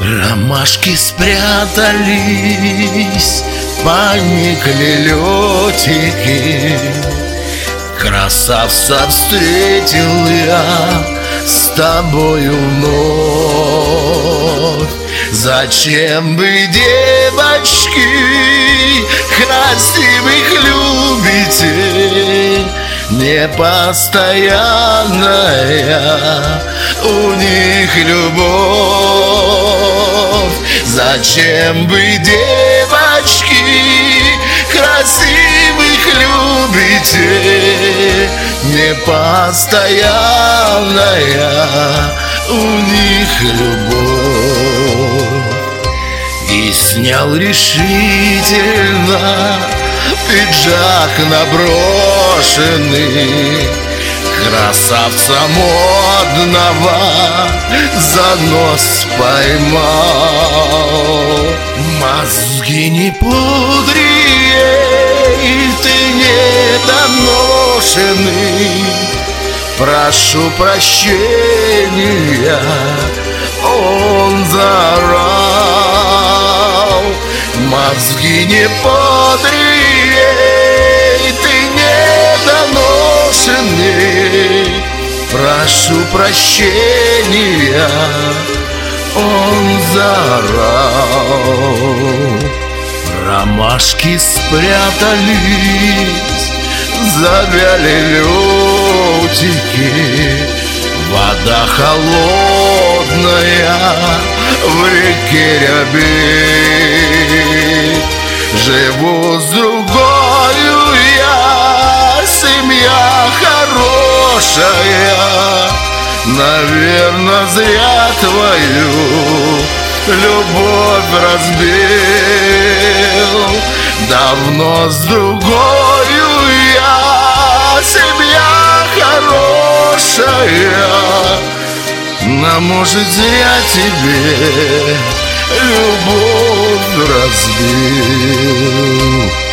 Ромашки спрятались, поникли летики. Красавца встретил я с тобою вновь. Зачем вы, девочки, красивых любите? Непостоянная у них любовь. Зачем вы, девочки, красивых любите? Непостоянная у них любовь. И снял решительно пиджак наброшенный, красавца модного за нос поймал. Мозги не пудри, ты недоношенный. Прошу прощения, он заорал. Мозги не пудри, ты недоношенный. Прошу прощения, он заорал. Ромашки спрятались, завяли лютики. Вода холодная в реке рябит. Живу с другою я, семья хорошая. Наверно, зря твою любовь разбил. Давно с другою я, семья хорошая. Но может зря тебе любовь разбил.